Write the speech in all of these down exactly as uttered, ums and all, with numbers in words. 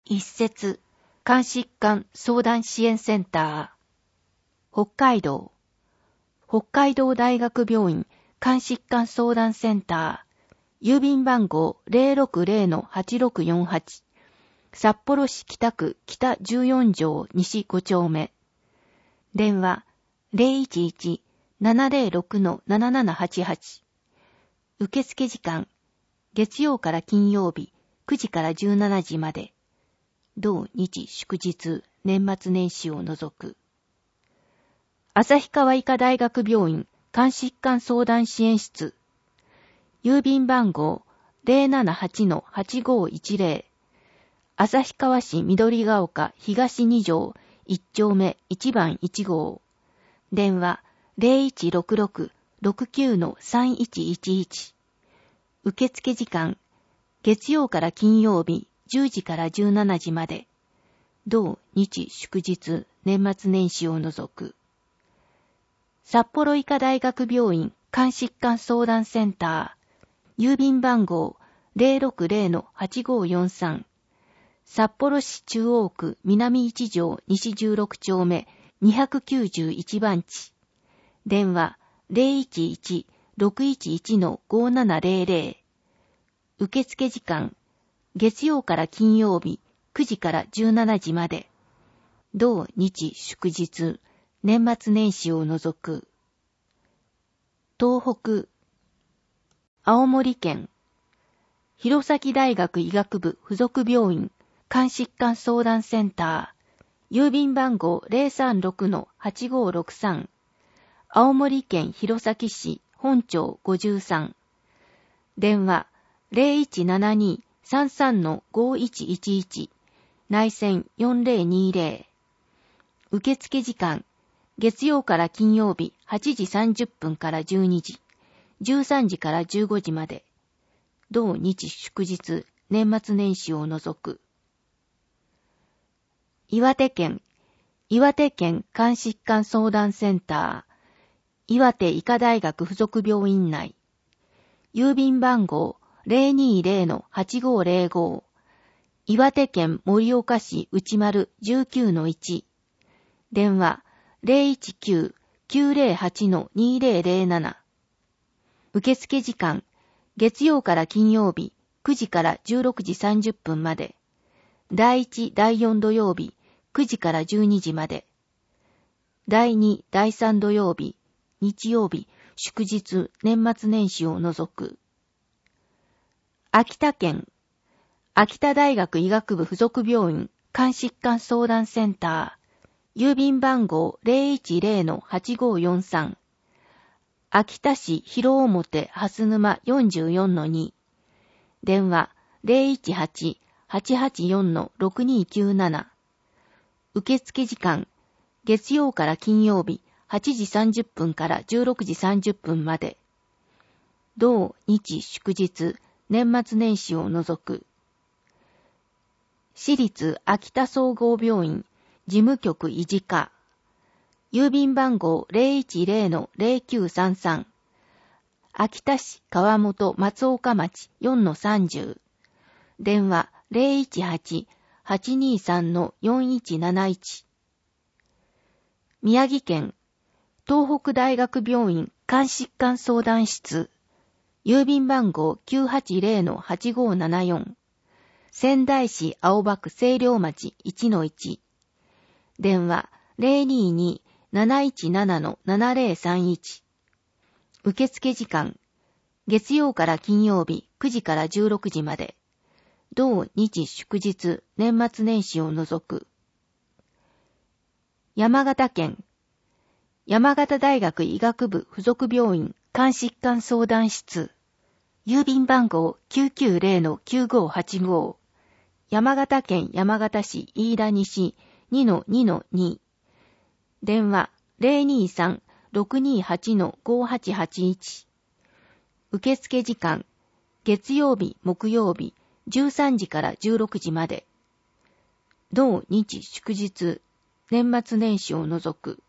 一節、肝疾患相談支援センター。北海道。北海道大学病院肝疾患相談センター。郵便番号 ゼロろくゼロのはちろくよんはち。札幌市北区北じゅうよん条西ご丁目。電話 ゼロいちいち ななゼロろくのななななはちはち。受付時間、月曜から金曜日くじからじゅうしちじまで。同日祝日、年末年始を除く。旭川医科大学病院肝疾患相談支援室。郵便番号 ゼロななはちのはちごいちゼロ。旭川市緑ヶ丘東に条いち丁目いち番いち号。電話 ゼロいちろくろく ろくきゅうのさんいちいちいち。受付時間、月曜から金曜日じゅうじからじゅうしちじまで。同日祝日、年末年始を除く。札幌医科大学病院肝疾患相談センター。郵便番号 ゼロろくゼロのはちごよんさん。札幌市中央区南いち条西じゅうろく丁目にひゃくきゅうじゅういち番地。電話 ゼロいちいち ろくいちいちのごななゼロゼロ。受付時間、月曜から金曜日くじからじゅうしちじまで。同日祝日、年末年始を除く。東北。青森県。弘前大学医学部附属病院肝疾患相談センター。郵便番号 ゼロさんろくのはちごろくさん。青森県弘前市本町ごじゅうさん。電話 ゼロいちななに さんさんのごいちいちいち。内線よんゼロにゼロ。受付時間、月曜から金曜日はちじさんじゅっぷんからじゅうにじ、じゅうさんじからじゅうごじまで。同日祝日、年末年始を除く。岩手県、岩手県肝疾患相談センター。岩手医科大学附属病院内。郵便番号 ゼロにゼロのはちごゼロご。岩手県盛岡市内丸 じゅうきゅうのいち。電話 ゼロいちきゅう きゅうゼロはちのにゼロゼロなな。受付時間、月曜から金曜日くじからじゅうろくじさんじゅっぷんまで。だいいち、だいよん土曜日くじからじゅうにじまで。だいに、だいさん土曜日、日曜日、祝日、年末年始を除く。秋田県。秋田大学医学部附属病院肝疾患相談センター。郵便番号 ゼロいちゼロのはちごよんさん。秋田市広表蓮沼よんじゅうよんのに。電話 ゼロいちはち はちはちよんのろくにきゅうなな。受付時間、月曜から金曜日はちじさんじゅっぷんからじゅうろくじさんじゅっぷんまで。同日祝日、年末年始を除く。私立秋田総合病院事務局維持課。郵便番号 ゼロいちゼロのゼロきゅうさんさん。秋田市川本松岡町よんのさんじゅう。電話 ゼロいちはち はちにさんのよんいちなないち。宮城県東北大学病院肝疾患相談室。郵便番号 きゅうはちゼロのはちごななよん。仙台市青葉区清涼町いちのいち。電話 ゼロにに なないちななのななゼロさんいち。受付時間、月曜から金曜日くじからじゅうろくじまで。同日祝日、年末年始を除く。山形県。山形大学医学部附属病院肝疾患相談室。郵便番号 きゅうきゅうゼロのきゅうごはちご。山形県山形市飯田西 にのにのに。電話 ゼロにさん ろくにはちのごはちはちいち。受付時間、月曜日木曜日じゅうさんじからじゅうろくじまで。同日祝日、年末年始を除く。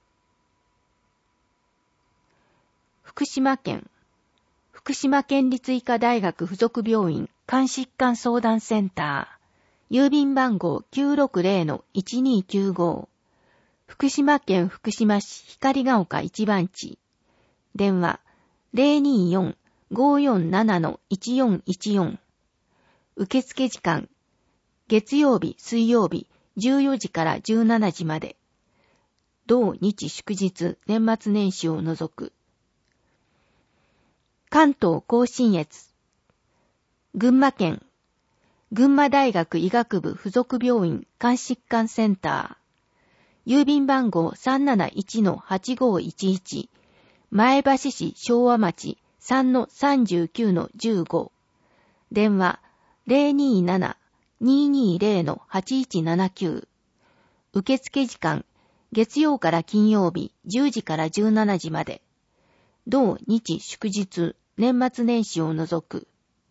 福島県。福島県立医科大学附属病院肝疾患相談センター。 郵便番号 きゅうろくぜろのいちにーきゅうご。福島県福島市光が丘一番地。電話 ゼロにーよん ごーよんなな いちよんいちよん。受付時間、月曜日、水曜日、じゅうよじからじゅうしちじまで。同日祝日、年末年始を除く。関東甲信越。群馬県。群馬大学医学部附属病院肝疾患センター。郵便番号 さんなないちのはちごいちいち。前橋市昭和町 さんのさんじゅうきゅうのじゅうご。電話 ゼロにーなな にーにーぜろのはちいちななきゅう。受付時間、月曜から金曜日じゅうじからじゅうしちじまで。同日祝日、年末年始を除く。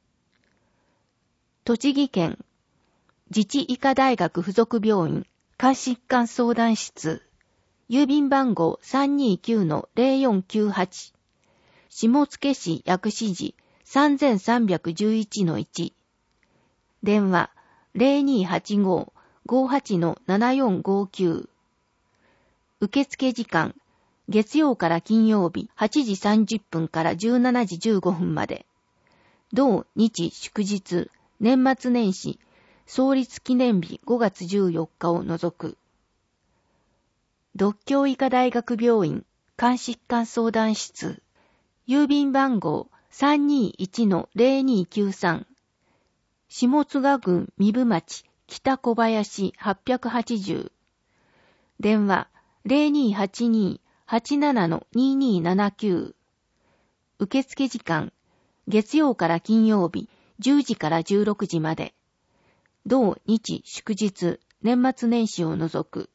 栃木県、自治医科大学附属病院、肝疾患相談室。郵便番号 さんにーきゅうのぜろよんきゅうはち。下野市薬師寺 さんさんいちいちのいち。電話 ゼロにーはちご ごーはちのななよんごきゅう。受付時間、月曜から金曜日はちじさんじゅっぷんからじゅうしちじじゅうごふんまで。同日祝日、年末年始、創立記念日ごがつじゅうよっかを除く。獨協医科大学病院肝疾患相談室。郵便番号 さんにーいちのぜろにーきゅうさん。下津賀郡壬生町北小林はっぴゃくはちじゅう。電話 ゼロにーはちにー はちなな にーにーななきゅう。受付時間、月曜から金曜日じゅうじからじゅうろくじまで。同日祝日、年末年始を除く。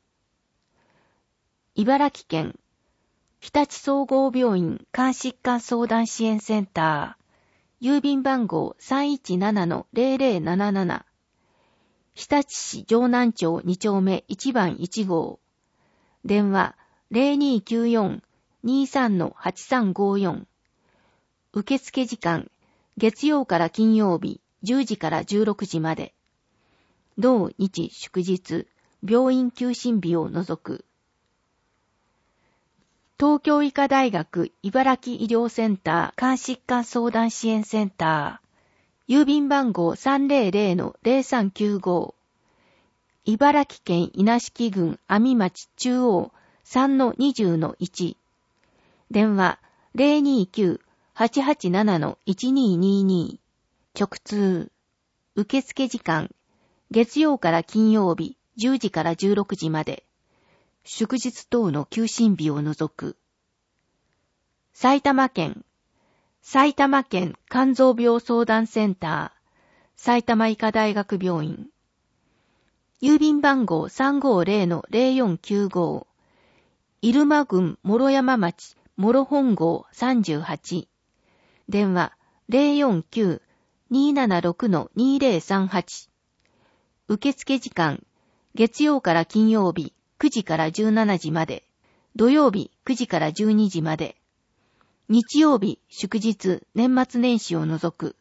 茨城県、日立総合病院肝疾患相談支援センター。郵便番号 さんいちななのぜろぜろなななな。日立市城南町に丁目いちばんいちごう。電話 ゼロにーきゅうよん にーさんのはちさんごよん。受付時間、月曜から金曜日じゅうじからじゅうろくじまで。同日祝日、病院休診日を除く。東京医科大学茨城医療センター肝疾患相談支援センター。郵便番号 さんぜろぜろのぜろさんきゅうご。茨城県稲敷郡阿見町中央 さんのにじゅうのいち。電話 ゼロにーきゅう はちはちななのいちにーにーにー。直通。受付時間、月曜から金曜日じゅうじからじゅうろくじまで。祝日等の休診日を除く。埼玉県、埼玉県肝臓病相談センター、埼玉医科大学病院。郵便番号 さんごぜろのぜろよんきゅうご。入間郡諸山町諸本郷さんじゅうはち。電話 ゼロよんきゅう にーななろくのにーぜろさんはち。受付時間、月曜から金曜日くじからじゅうしちじまで、土曜日くじからじゅうにじまで、日曜日祝日年末年始を除く。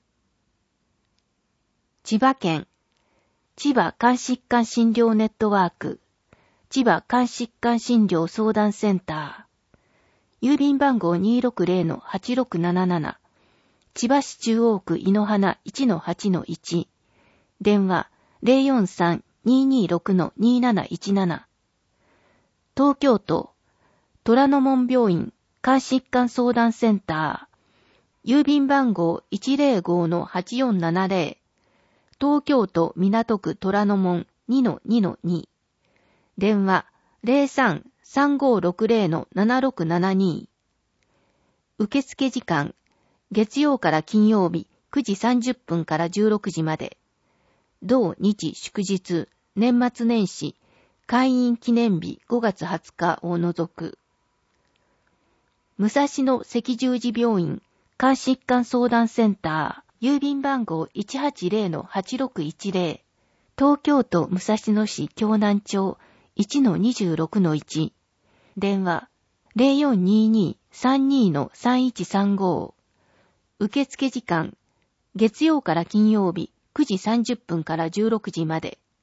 千葉県、千葉肝疾患診療ネットワーク、千葉肝疾患診療相談センター、郵便番号 にーろくぜろのはちろくなななな、千葉市中央区井の花 いちのはちのいち、電話 ゼロよんさん にーにーろくのにーなないちなな。東京都、虎ノ門病院肝疾患相談センター、郵便番号 いちぜろごのはちよんななぜろ、東京都港区虎ノ門 にのにのに、電話 ゼロさん さんごろくぜろのななろくななに。受付時間、月曜から金曜日くじさんじゅっぷんからじゅうろくじまで。同日祝日、年末年始、開院記念日ごがつはつかを除く。武蔵野赤十字病院肝疾患相談センター、郵便番号 いちはちぜろのはちろくいちぜろ、東京都武蔵野市京南町 いちのにじゅうろくのいち、電話 ゼロよんにーにー さんにーのさんいちさんご。受付時間、月曜から金曜日くじさんじゅっぷんからじゅうろくじまで。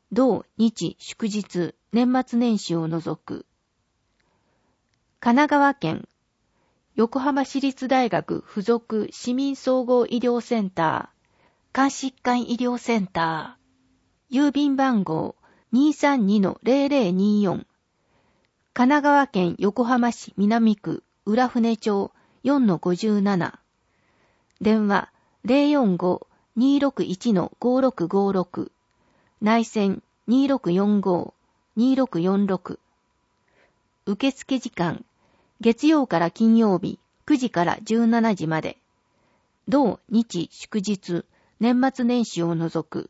同日祝日、年末年始を除く。神奈川県、横浜市立大学附属市民総合医療センター、肝疾患医療センター、郵便番号 にーさんにのゼロゼロにーよん、神奈川県横浜市南区浦船町 よんのごじゅうなな、電話 ゼロよんご にーろくいちのごろくごろく、内線 にーろくよんご にーろくよんろく。受付時間、月曜から金曜日くじからじゅうしちじまで。同日祝日、年末年始を除く。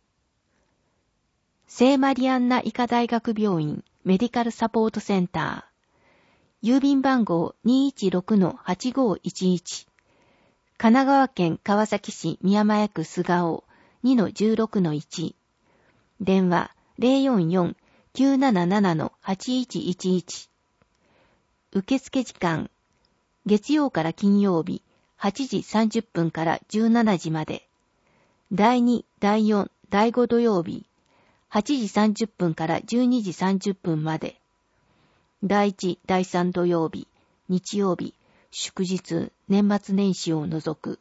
聖マリアンナ医科大学病院メディカルサポートセンター。郵便番号 にーいちろくのはちごいちいち。神奈川県川崎市宮前区菅生 にのじゅうろくのいち。電話 ゼロよんよん きゅうななななのはちいちいちいち。受付時間、月曜から金曜日はちじさんじゅっぷんからじゅうしちじまで。だいに、だいよん、だいご土曜日はちじさんじゅっぷんからじゅうにじさんじゅっぷんまで。だいいち、だいさん土曜日、日曜日、祝日、年末年始を除く。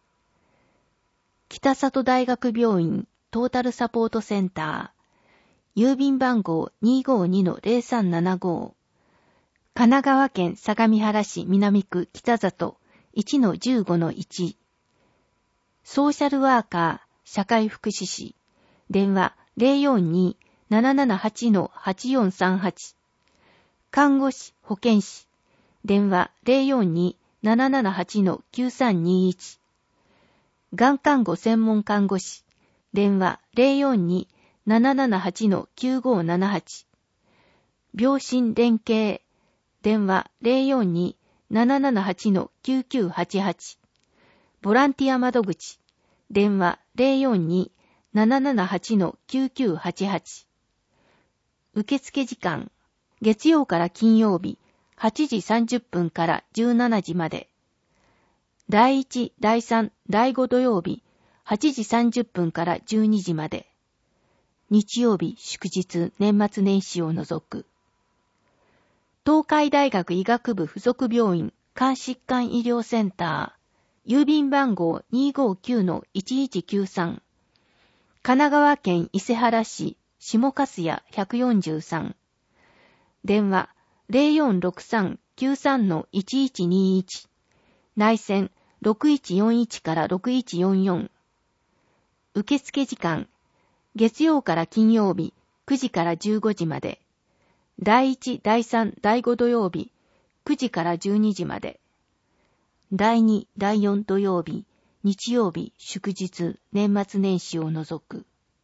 北里大学病院トータルサポートセンター。郵便番号 にーごにのゼロさんななご。神奈川県相模原市南区北里 いちのじゅうごのいち。ソーシャルワーカー社会福祉士。電話 ゼロよんに ななななはちのはちよんさんはち。看護師保健師。電話 ゼロよんに ななななはちのきゅうさんにいち。がん看護専門看護師。電話 ゼロよんに ななななはちのきゅうごななはち。病診連携。電話 ゼロよんに ななななはちのきゅうきゅうはちはち。ボランティア窓口。電話 ゼロよんに ななななはちのきゅうきゅうはちはち。受付時間。月曜から金曜日はちじさんじゅっぷんからじゅうしちじまで。だいいち、だいさん、だいご土曜日はちじさんじゅっぷんからじゅうにじまで。日曜日祝日年末年始を除く。東海大学医学部附属病院肝疾患医療センター。郵便番号 にーごきゅうのいちいちきゅうさん。神奈川県伊勢原市下粕谷ひゃくよんじゅうさん。電話 ゼロよんろくさん きゅうさんのいちいちにいち。内線ろくいちよんいちからろくいちよんよん。受付時間、月曜から金曜日くじからじゅうごじまで。だいいち、だいさん、だいご土曜日くじからじゅうにじまで。だいに、だいよん土曜日、日曜日、祝日、年末年始を除く。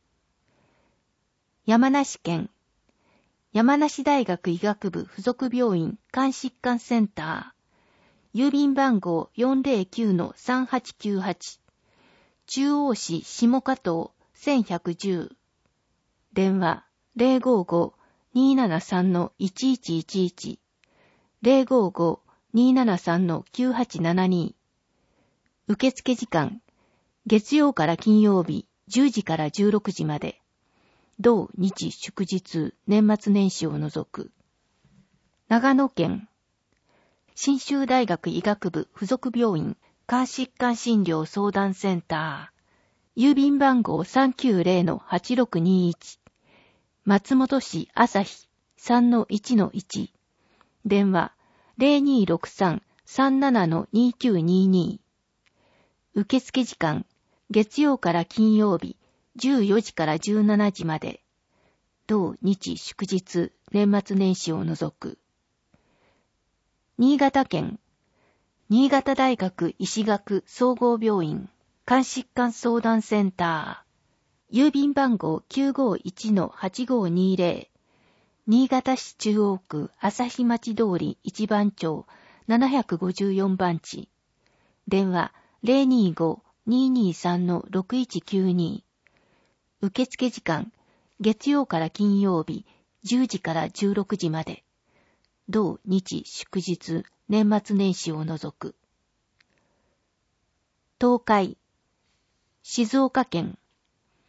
山梨県、山梨大学医学部附属病院肝疾患センター。郵便番号 よんゼロきゅうのさんはちきゅうはち。中央市下加東せんひゃくじゅう。電話 ゼロごご にーななさんのいちいちいちいち。ゼロごご にーななさんのきゅうはちななに。受付時間、月曜から金曜日じゅうじからじゅうろくじまで。同日祝日年末年始を除く。長野県、信州大学医学部附属病院肝疾患診療相談センター。郵便番号 さんきゅうゼロのはちろくにいち。松本市朝日 さんのいちのいち。電話 ゼロにろくさん さんななのにきゅうにに。受付時間、月曜から金曜日じゅうよじからじゅうしちじまで。同日祝日年末年始を除く。新潟県、新潟大学医師学総合病院肝疾患相談センター。郵便番号 きゅうごいちのはちごにゼロ。新潟市中央区朝日町通り一番町ななごよん番地。電話 ゼロにご にーにーさんのろくいちきゅうに。受付時間、月曜から金曜日じゅうじからじゅうろくじまで。同日祝日年末年始を除く。東海、静岡県、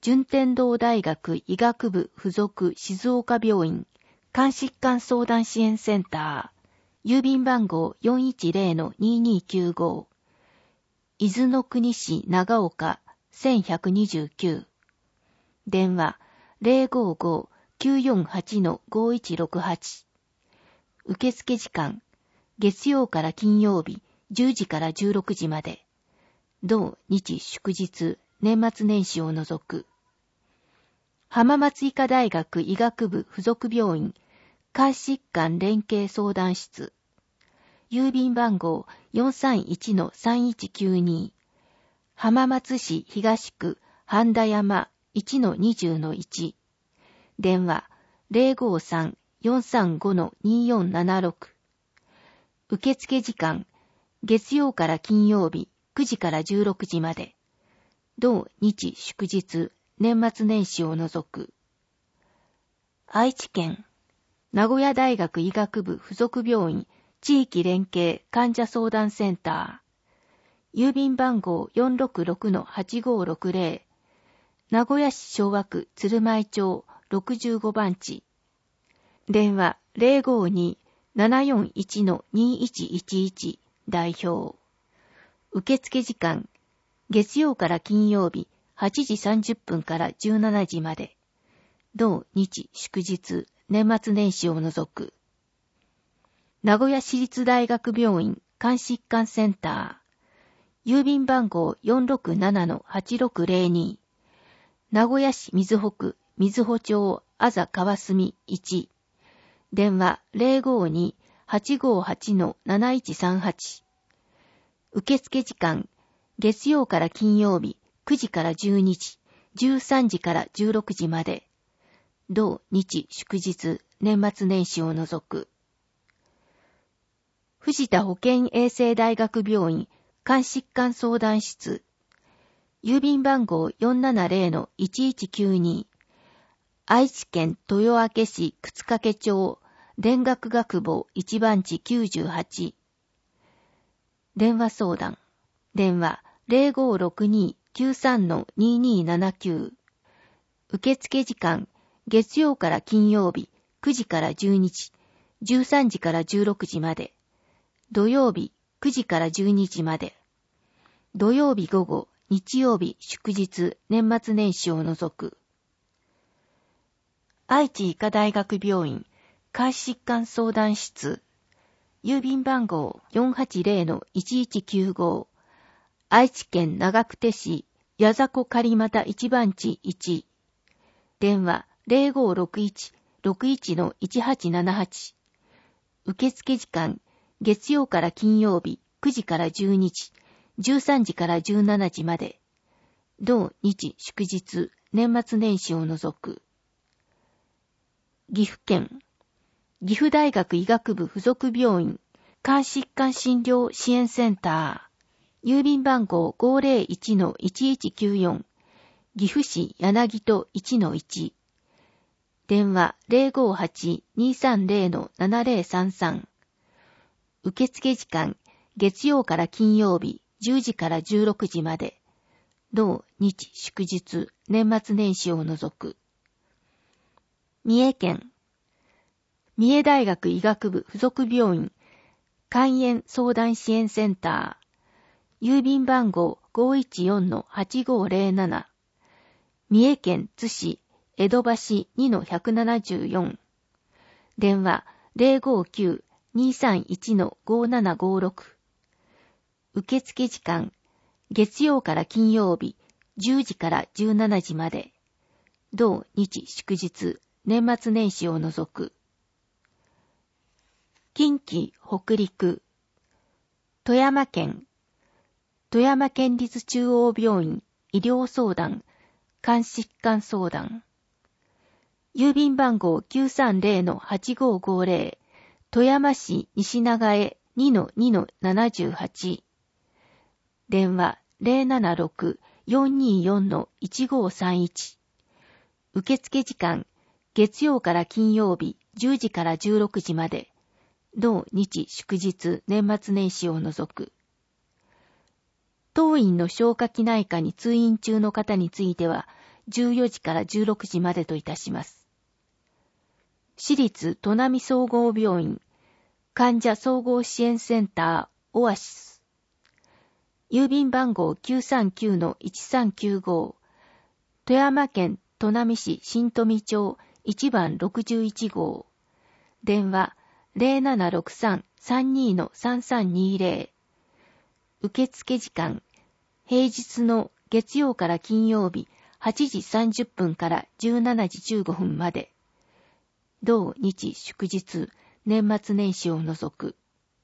順天堂大学医学部附属静岡病院肝疾患相談支援センター、郵便番号 よんいちゼロのにーにーきゅうご、伊豆の国市長岡せんひゃくにじゅうきゅう、電話 ゼロごーごーきゅうよんはちのごいちろくはち、受付時間、月曜から金曜日じゅうじからじゅうろくじまで、同日祝日、年末年始を除く。浜松医科大学医学部附属病院肝疾患連携相談室、郵便番号 よんさんいちのさんいちきゅうに、浜松市東区半田山 いちのにじゅうのいち、電話 ゼロごーさんよんさんごのにーよんななろく、受付時間、月曜から金曜日くじからじゅうろくじまで、同日祝日、年末年始を除く。愛知県、名古屋大学医学部附属病院地域連携患者相談センター、郵便番号 よんろくろくのはちごーろくゼロ、名古屋市昭和区鶴舞町ろくじゅうごばんち、電話 ゼロごーにーななよんいちのにーいちいちいち 代表。受付時間、月曜から金曜日はちじさんじゅっぷんからじゅうしちじまで、同日祝日、年末年始を除く。名古屋市立大学病院肝疾患センター、郵便番号 よんろくななのはちろくゼロに、名古屋市瑞穂区瑞穂町あざ川澄いち、電話 ゼロごーにーはちごーはちのなないちさんはち、受付時間、月曜から金曜日くじからじゅうにじ、じゅうさんじからじゅうろくじまで、同日祝日、年末年始を除く。藤田保健衛生大学病院肝疾患相談室、郵便番号 よんななゼロのいちいちきゅうに、愛知県豊明市沓掛町田楽学坊いちばんちきゅうじゅうはち、電話相談、電話 ゼロごーろくにーきゅうさんのにーにーななきゅう、受付時間、月曜から金曜日くじからじゅうにじ、じゅうさんじからじゅうろくじまで、土曜日くじからじゅうにじまで、土曜日午後、日曜日祝日、年末年始を除く。愛知医科大学病院肝疾患相談室、郵便番号 よんはちゼロのいちいちきゅうご、愛知県長久手市矢迫狩俣いちばんちいち、電話 ゼロごーろくいちろくいちのいちはちななはち、受付時間、月曜から金曜日くじからじゅうにじ、じゅうさんじからじゅうしちじまで、同日祝日、年末年始を除く。岐阜県、岐阜大学医学部附属病院肝疾患診療支援センター、郵便番号 ごーぜろいちのいちいちきゅうよん、岐阜市柳戸 いちのいち、電話 ゼロごーはちにーさんゼロのななゼロさんさん、受付時間、月曜から金曜日じゅうじからじゅうろくじまで、同日祝日、年末年始を除く。三重県、三重大学医学部附属病院肝炎相談支援センター、郵便番号 ごーいちよんのはちごーゼロなな、三重県津市江戸橋にのひゃくななじゅうよん、電話 ゼロごーきゅうにーさんいちのごーななごーろく、受付時間、月曜から金曜日じゅうじからじゅうしちじまで、同日祝日、年末年始を除く。近畿北陸、富山県、富山県立中央病院医療相談肝疾患相談、郵便番号 きゅうさんゼロのはちごーごーゼロ、富山市西長江 にのにのななじゅうはち、電話 ゼロななろくよんにーよんのいちごーさんいち、受付時間、月曜から金曜日じゅうじからじゅうろくじまで、同日祝日、年末年始を除く。当院の消化器内科に通院中の方については、 じゅうよじからじゅうろくじまでといたします。私立砺波総合病院患者総合支援センターオアシス。郵便番号 きゅうさんきゅうのいちさんきゅうご、富山県砺波市新富町いちばんろくじゅういちごう。電話 ゼロななろくさん さんにのさんさんにゼロ。受付時間、平日の月曜から金曜日はちじさんじゅっぷんからじゅうしちじじゅうごふんまで。同日祝日、年末年始を除く。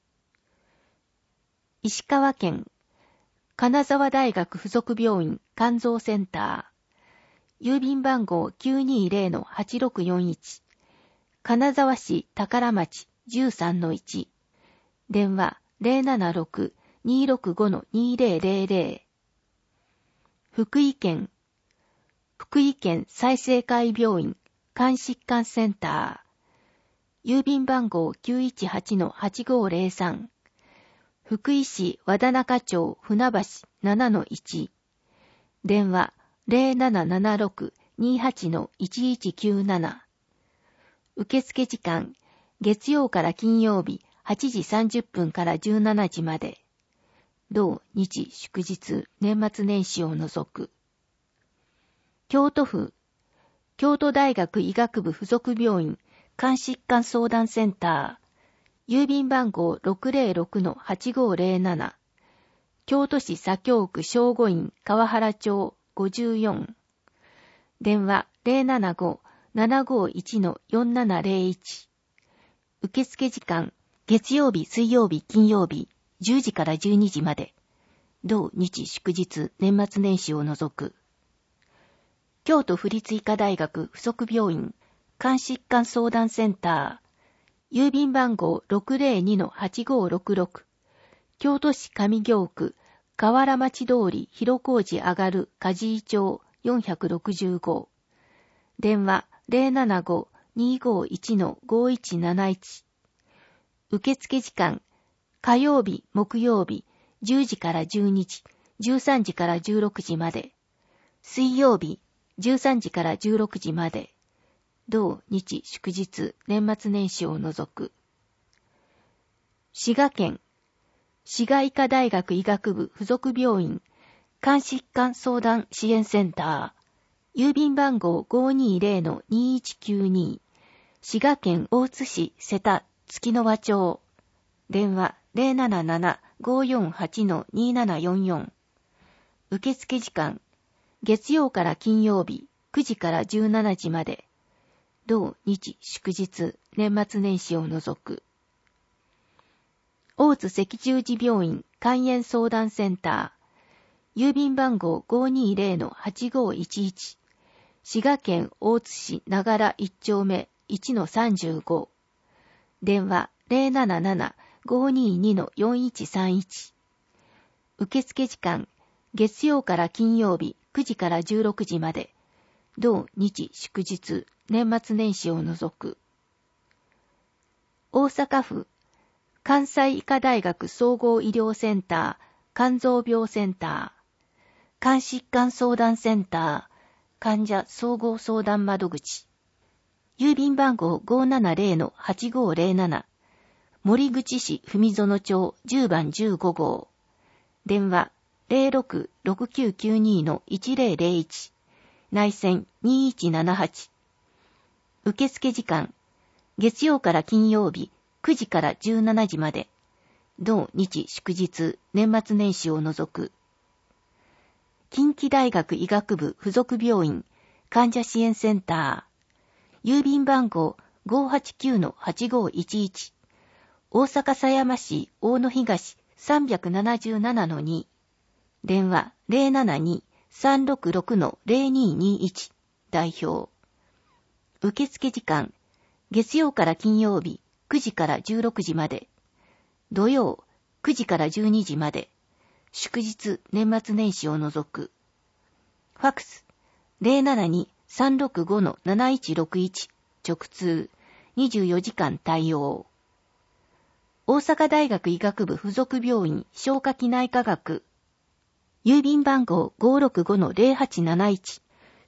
石川県金沢大学附属病院肝臓センター。郵便番号 きゅうにゼロのはちろくよんいち。金沢市宝町 じゅうさんのいち。電話 ゼロななろく にろくごのにゼロゼロゼロ。福井県福井県済生会病院肝疾患センター。郵便番号 きゅういちはちのはちごゼロさん。福井市和田中町船橋 ななのいち。電話 ゼロななななろく にはちのいちいちきゅうなな。受付時間、月曜から金曜日はちじさんじゅっぷんからじゅうしちじまで。同日祝日、年末年始を除く。京都府京都大学医学部附属病院肝疾患相談センター。郵便番号 ろくゼロろくのはちごゼロなな。京都市左京区正吾院川原町ごじゅうよん。電話 ゼロななご ななごいちのよんななゼロいち。受付時間、月曜日、水曜日、金曜日、じゅうじからじゅうにじまで。同日祝日、年末年始を除く。京都府立医科大学附属病院肝疾患相談センター。郵便番号 ろくゼロにのはちごろくろく。京都市上京区河原町通り広小路上がる梶井町よんひゃくろくじゅうご。電話 ゼロななご にごいちのごいちなないち。受付時間、火曜日、木曜日、じゅうじからじゅうにじ、じゅうさんじからじゅうろくじまで。水曜日、じゅうさんじからじゅうろくじまで。同日祝日、年末年始を除く。滋賀県滋賀医科大学医学部附属病院肝疾患相談支援センター。郵便番号 ごにゼロのにいちきゅうに。滋賀県大津市瀬田月の輪町。電話 ゼロなななな ごよんはちのにななよんよん。受付時間、月曜から金曜日くじからじゅうしちじまで。同日祝日、年末年始を除く。大津赤十字病院肝炎相談センター。郵便番号 ごにゼロのはちごいちいち。滋賀県大津市長良いち丁目いちのさんじゅうご。電話 ゼロなななな ごににのよんいちさんいち。受付時間、月曜から金曜日くじからじゅうろくじまで。同日祝日、年末年始を除く。大阪府関西医科大学総合医療センター肝臓病センター。肝疾患相談センター患者総合相談窓口。郵便番号 ごななゼロのはちごゼロなな。森口市文園町じゅうばんじゅうごごう。電話 ゼロろく ろくきゅうきゅうにのいちゼロゼロいち。内線にいちななはち。受付時間、月曜から金曜日くじからじゅうしちじまで。同日祝日、年末年始を除く。近畿大学医学部附属病院患者支援センター。郵便番号 ごはちきゅうのはちごいちいち。大阪狭山市大野東さんなななのに。電話 ゼロななに さんろくろくのゼロににいち。代表。受付時間、月曜から金曜日くじからじゅうろくじまで。土曜くじからじゅうにじまで。祝日、年末年始を除く。ファクス ゼロななに さんろくごのなないちろくいち。直通にじゅうよじかん対応。大阪大学医学部附属病院消化器内科学。郵便番号 ごろくごのゼロはちなないち。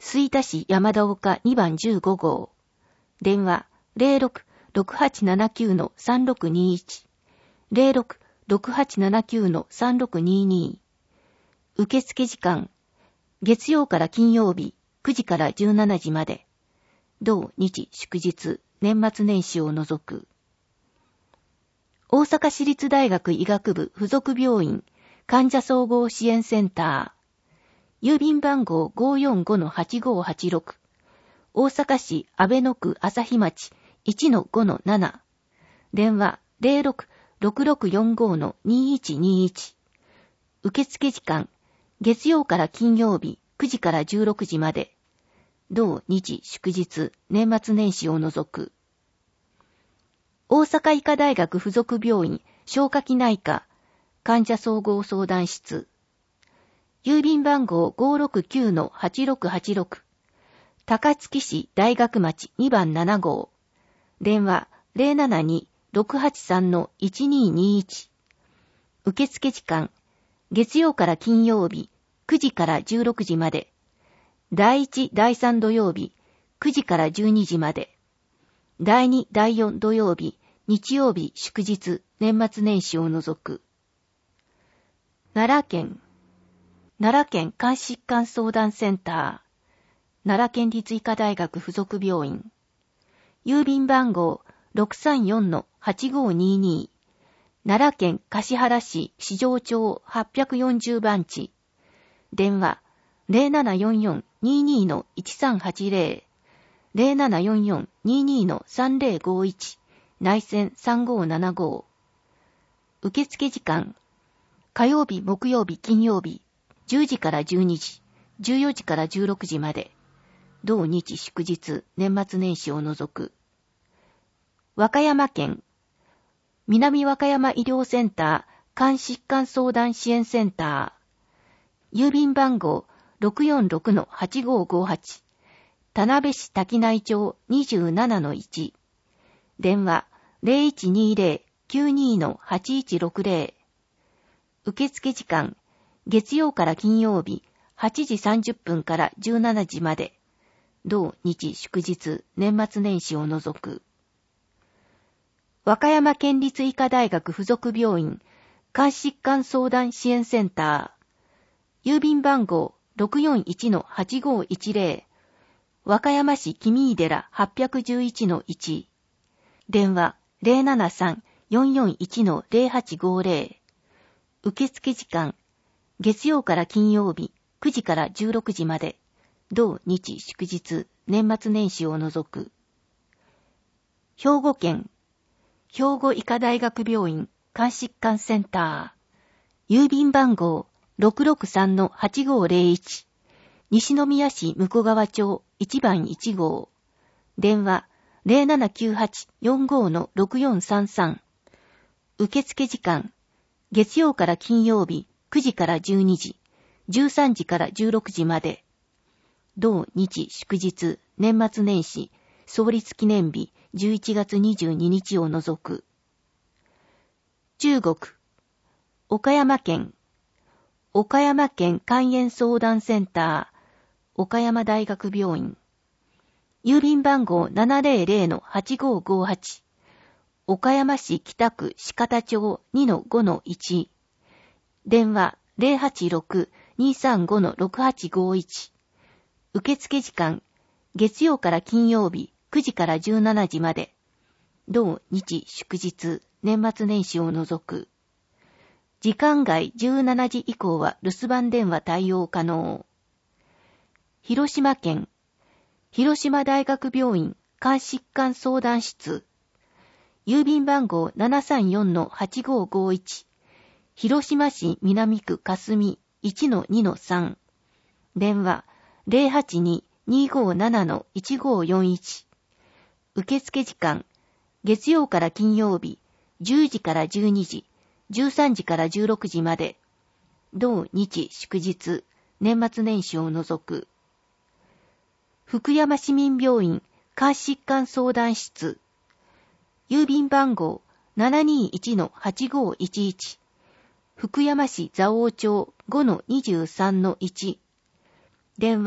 吹田市山田岡にばんじゅうごごう。電話 ゼロろく ろくはちななきゅう さんろくにいち ゼロろく ろくはちななきゅう さんろくにに。受付時間、月曜から金曜日くじからじゅうしちじまで。同日祝日、年末年始を除く。大阪市立大学医学部附属病院患者総合支援センター。郵便番号 ごーよんごのはちごーはちろく。大阪市阿倍野区旭町 いちのごのなな。電話 ゼロろく ろくろくよんごのにいちにいち。受付時間、月曜から金曜日くじからじゅうろくじまで。同日祝日、年末年始を除く。大阪医科大学附属病院消化器内科患者総合相談室。郵便番号 ごーろくきゅうのはちろくはちろく。高槻市大学町にばんななごう。電話 ゼロななに ろくはちさんのいちににいち。受付時間、月曜から金曜日くじからじゅうろくじまで。だいいち、だいさん土曜日くじからじゅうにじまで。だいに、だいよん土曜日、日曜日祝日、年末年始を除く。奈良県奈良県肝疾患相談センター。奈良県立医科大学附属病院。郵便番号 ろくさんよんのはちごーにーにー。奈良県橿原市四条町はっぴゃくよんじゅうばんち。電話 ゼロななよんよんにーにーのいちさんはちゼロ。ゼロななよんよんにーにーのさんゼロごいち。内線さんごーななご。受付時間、火曜日、木曜日、金曜日、じゅうじからじゅうにじ、じゅうよじからじゅうろくじまで。同日祝日、年末年始を除く。和歌山県、南和歌山医療センター肝疾患相談支援センター。郵便番号 ろくよんろくのはちごーごーはち。田辺市滝内町 にじゅうななのいち。電話 ゼロいちにーゼロ きゅうにーのはちいちろくゼロ。受付時間、月曜から金曜日はちじさんじゅっぷんからじゅうしちじまで。同日祝日、年末年始を除く。和歌山県立医科大学附属病院肝疾患相談支援センター。郵便番号 ろくよんいちのはちごーいちゼロ。和歌山市君井寺はっぴゃくじゅういちのいち。電話 ゼロななさん よんよんいちのゼロはちごゼロ。受付時間、月曜から金曜日くじからじゅうろくじまで。同日祝日、年末年始を除く。兵庫県、兵庫医科大学病院肝疾患センター。郵便番号 ろくろくさんのはちごーゼロいち。西宮市向川町いちばんいちごう。電話 ゼロななきゅうはちよんごーのろくよんさんさん。受付時間、月曜から金曜日くじからじゅうにじ、じゅうさんじからじゅうろくじまで。同日祝日、年末年始、創立記念日じゅういちがつにじゅうににちを除く。中国、岡山県、岡山県肝炎相談センター、岡山大学病院。郵便番号 ななゼロゼロのはちごーごーはち。岡山市北区鹿田町 にのごのいち。電話 ゼロはちろく にーさんごのろくはちごーいち。受付時間、月曜から金曜日くじからじゅうしちじまで。同日祝日、年末年始を除く。時間外じゅうしちじ以降は留守番電話対応可能。広島県、広島大学病院肝疾患相談室。郵便番号 ななさんよんのはちごーごーいち。広島市南区霞 いちのにのさん。電話 ゼロはちに にーごーななのいちごーよんいち。受付時間、月曜から金曜日じゅうじからじゅうにじ、じゅうさんじからじゅうろくじまで。同日祝日、年末年始を除く。福山市民病院肝疾患相談室。郵便番号 ななにいちのはちごーいちいち。福山市蔵王町 ごのにじゅうさんのいち。電話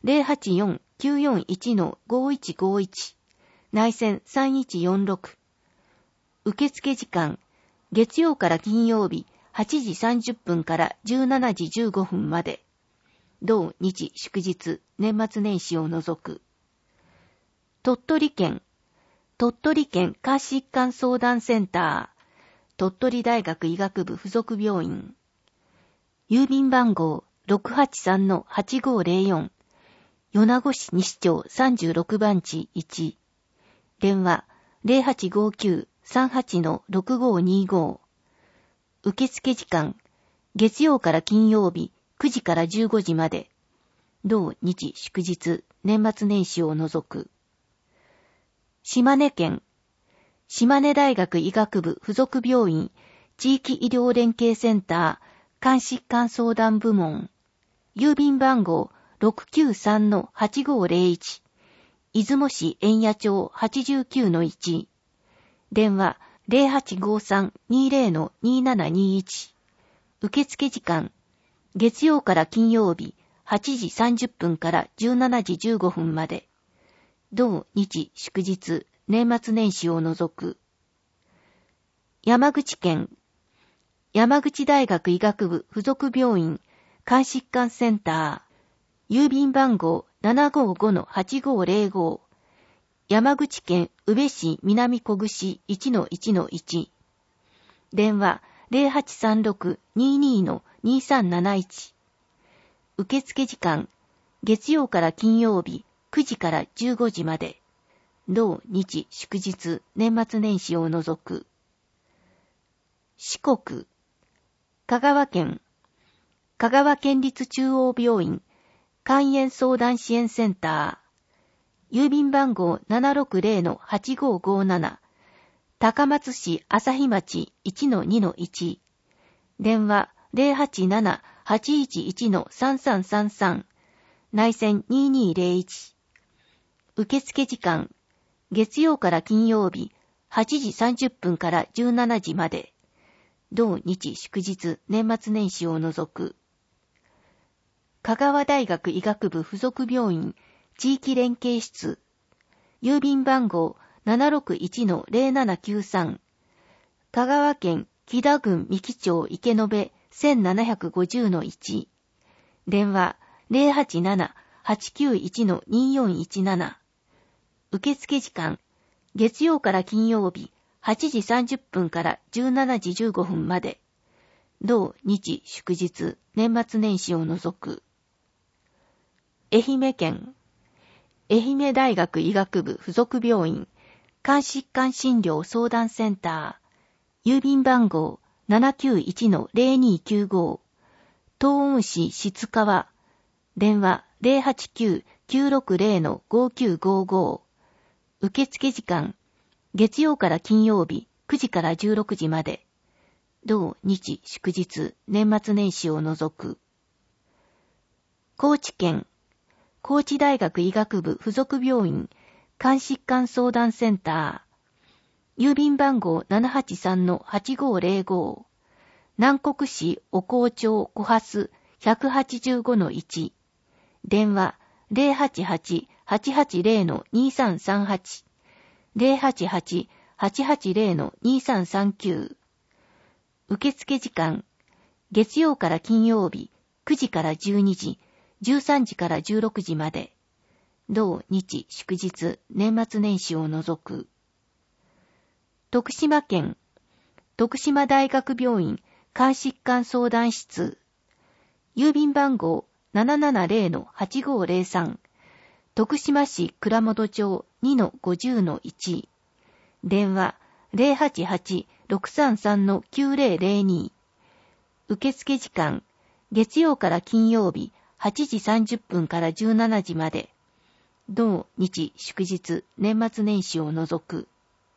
ゼロはちよんきゅうよんいちのごいちごいち、内線さんいちよんろく。受付時間、月曜から金曜日はちじさんじゅっぷんからじゅうしちじじゅうごふんまで。同日祝日、年末年始を除く。鳥取県、鳥取県肝疾患相談センター、鳥取大学医学部附属病院。郵便番号 ろくはちさんのはちごーぜろよん、米子市西町さんじゅうろくばんちいち。電話 ゼロはちごきゅうさんはちのろくごーにーごー。受付時間、月曜から金曜日くじからじゅうごじまで。同日祝日、年末年始を除く。島根県、島根大学医学部附属病院地域医療連携センター肝疾患相談部門。郵便番号 ろくきゅうさんのはちごーぜろいち。出雲市円谷町 はちじゅうきゅうのいち。電話 ゼロはちごさんにーぜろのにーななにーいち。受付時間、月曜から金曜日はちじさんじゅっぷんからじゅうしちじじゅうごふんまで。同日祝日、年末年始を除く。山口県、山口大学医学部附属病院肝疾患センター、郵便番号 ななごーごのはちごーぜろご。山口県宇部市南小串 いちのいちのいち。電話 ゼロはちさんろくにーにーのにーさんなないち。受付時間、月曜から金曜日くじからじゅうごじまで。同日祝日、年末年始を除く。四国、香川県、香川県立中央病院肝炎相談支援センター、郵便番号 ななろくぜろのはちごーごーなな、高松市朝日町 いちのにのいち、電話 ゼロはちななはちいちいちのさんさんさんさん、内線にーにーぜろいち。受付時間、月曜から金曜日はちじさんじゅっぷんからじゅうしちじまで。同日祝日、年末年始を除く。香川大学医学部附属病院地域連携室。郵便番号 ななろくいちのぜろななきゅうさん。香川県木田郡三木町池延せんななひゃくごじゅうのいち。電話 ゼロはちななはちきゅういちのにーよんいちなな。受付時間、月曜から金曜日はちじさんじゅっぷんからじゅうしちじじゅうごふんまで。同日祝日、年末年始を除く。愛媛県、愛媛大学医学部附属病院肝疾患診療相談センター、郵便番号 ななきゅういちのぜろにーきゅうご。東温市静川、電話 ゼロはちきゅうきゅうろくぜろのごきゅうごご。受付時間、月曜から金曜日くじからじゅうろくじまで。同日祝日、年末年始を除く。高知県、高知大学医学部附属病院肝疾患相談センター、郵便番号 ななはちさんのはちごーぜろご。南国市おこう町小蓮ひゃくはちじゅうごのいち。電話 ゼロはちはちはちはちぜろのにーさんさんはち。ゼロはちはちはちはちぜろのにーさんさんきゅう。受付時間、月曜から金曜日くじからじゅうにじ、じゅうさんじからじゅうろくじまで。同日祝日、年末年始を除く。徳島県、徳島大学病院肝疾患相談室。郵便番号 ななななぜろのはちごーぜろさん。徳島市倉本町 にのごじゅうのいち。電話 ゼロはちはちろくさんさんのきゅうぜろぜろに。受付時間、月曜から金曜日はちじさんじゅっぷんからじゅうしちじまで。同日祝日、年末年始を除く。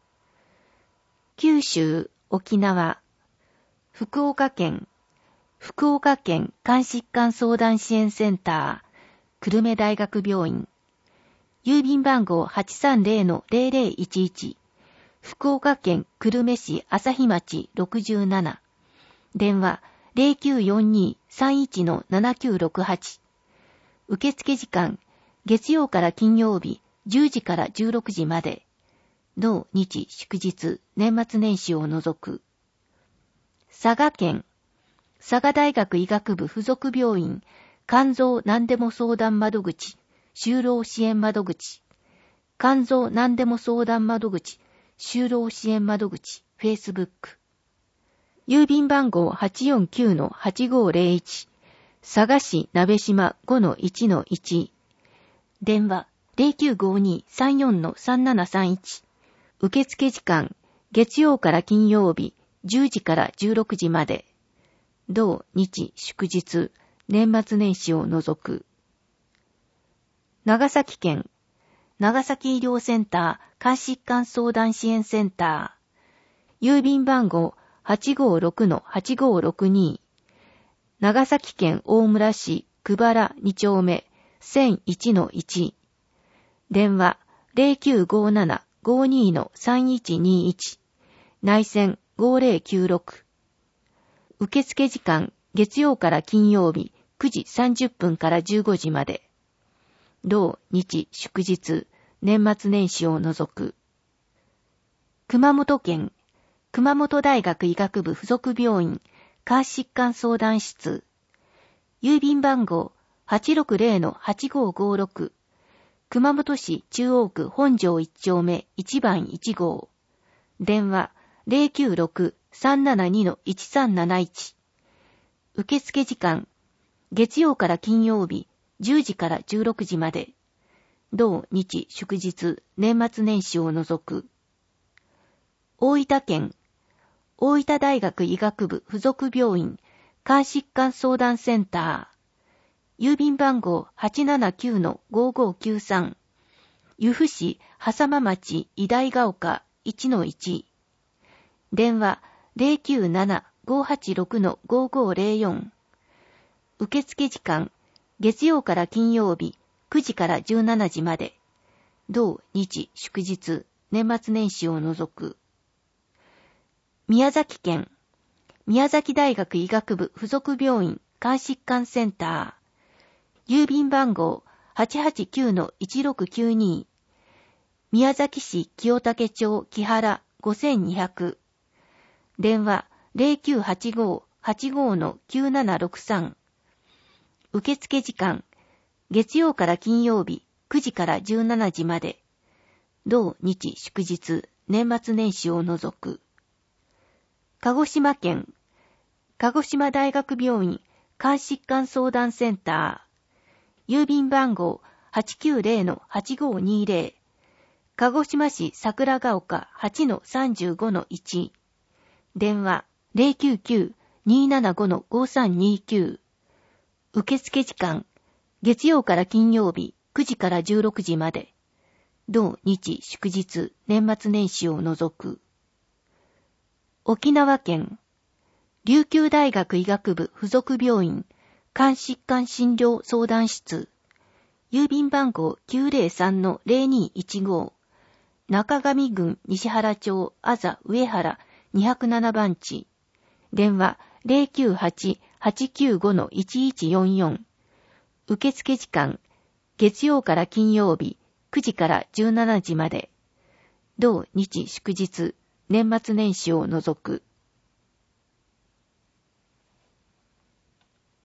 九州、沖縄、福岡県、福岡県肝疾患相談支援センター、久留米大学病院。郵便番号 はちさんぜろのぜろぜろいちいち。福岡県久留米市朝日町ろくじゅうなな。電話 ゼロきゅうよんにーさんいちのななきゅうろくはち。受付時間、 月曜から金曜日じゅうじからじゅうろくじまで。土日祝日年末年始を除く。佐賀県佐賀大学医学部附属病院肝臓何でも相談窓口就労支援窓口肝臓何でも相談窓口就労支援窓口フェイスブック郵便番号 はちよんきゅうのはちごーぜろいち 佐賀市鍋島 ごのいちのいち 電話 ゼロきゅうごにさんよんのさんななさんいち受付時間月曜から金曜日じゅうじからじゅうろくじまで。土日祝日年末年始を除く。長崎県長崎医療センター肝疾患相談支援センター郵便番号 はちごーろくのはちごーろくに 長崎県大村市久原に丁目 せんいちのいち 電話 ゼロきゅうごななごーにーのさんいちにいち 内線ごーぜろきゅうろく受付時間月曜から金曜日くじさんじゅっぷんからじゅうごじまで。土日祝日年末年始を除く。熊本県熊本大学医学部附属病院肝疾患相談室郵便番号 はちろくぜろのはちごーごーろく 熊本市中央区本庄いち丁目いちばんいち号電話 ゼロきゅうろくさんななにのいちさんなないち受付時間月曜から金曜日じゅうじからじゅうろくじまで。土日祝日年末年始を除く。大分県大分大学医学部附属病院肝疾患相談センター郵便番号 はちななきゅうのごーごーきゅうさん 由布市笠間町医大が丘 いちのいち 電話 ゼロきゅうななごーはちろくのごーごーぜろよん 受付時間月曜から金曜日くじからじゅうしちじまで。土日祝日年末年始を除く。宮崎県宮崎大学医学部附属病院肝疾患センター郵便番号 はちはちきゅうのいちろくきゅうに 宮崎市清武町木原ごせんにひゃく電話 ゼロきゅうはちごーはちごーのきゅうななろくさん受付時間月曜から金曜日くじからじゅうしちじまで。土日祝日年末年始を除く。鹿児島県鹿児島大学病院肝疾患相談センター郵便番号 はちきゅうぜろのはちごーにーぜろ 鹿児島市桜ヶ丘 はちのさんじゅうごのいち電話 ゼロきゅうきゅうにーななごのごーさんにーきゅう受付時間月曜から金曜日くじからじゅうろくじまで。土日祝日年末年始を除く。沖縄県琉球大学医学部附属病院肝疾患診療相談室郵便番号 きゅうぜろさんのぜろにーいちご中上郡西原町あざ上原にひゃくななばんち電話 ゼロきゅうはちはちきゅうごのいちいちよんよん受付時間月曜から金曜日くじからじゅうしちじまで。土日祝日年末年始を除く。